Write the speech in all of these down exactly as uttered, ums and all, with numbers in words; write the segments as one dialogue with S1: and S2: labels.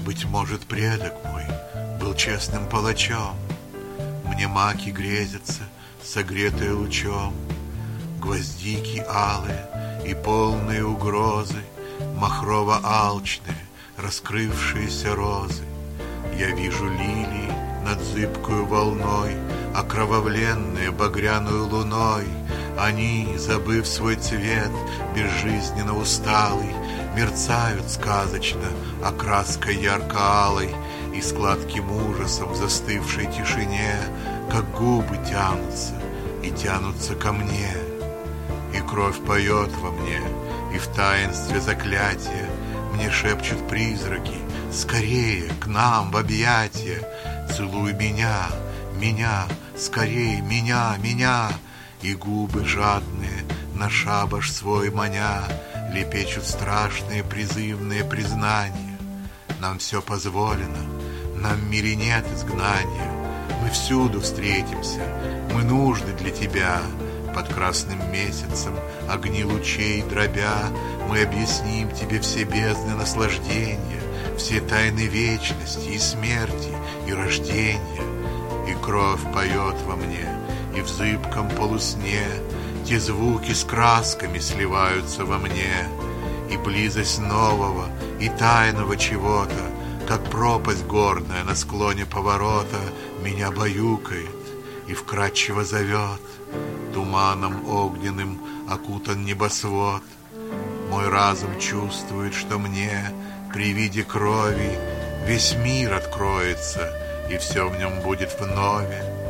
S1: Быть может, предок мой был честным палачом. Мне маки грезятся, согретые лучом, гвоздики алые и полные угрозы, махрово-алчные, раскрывшиеся розы. Я вижу лилии над зыбкою волной, окровавленные багряную луной. Они, забыв свой цвет, безжизненно усталый, мерцают сказочно окраской ярко-алой, и сладким ужасом в застывшей тишине, как губы тянутся и тянутся ко мне. И кровь поет во мне, и в таинстве заклятия мне шепчут призраки: скорее к нам в объятия, целуй меня, меня, скорей, меня, меня. И губы жадные, на шабаш свой маня, лепечут страшные призывные признания. Нам все позволено, нам в мире нет изгнания. Мы всюду встретимся, мы нужны для тебя. Под красным месяцем, огни лучей дробя, мы объясним тебе все бездны наслаждения, все тайны вечности и смерти, и рождения. И кровь поет во мне, и в зыбком полусне те звуки с красками сливаются во мне. И близость нового и тайного чего-то, как пропасть горная на склоне поворота, меня баюкает и вкрадчиво зовет. Туманом огненным окутан небосвод. Мой разум чувствует, что мне при виде крови весь мир откроется, и все в нем будет вновь.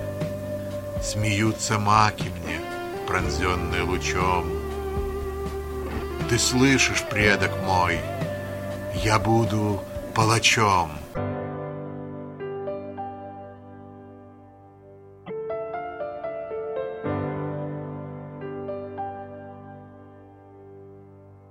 S1: Смеются маки мне, пронзенные лучом. Ты слышишь, предок мой, я буду палачом.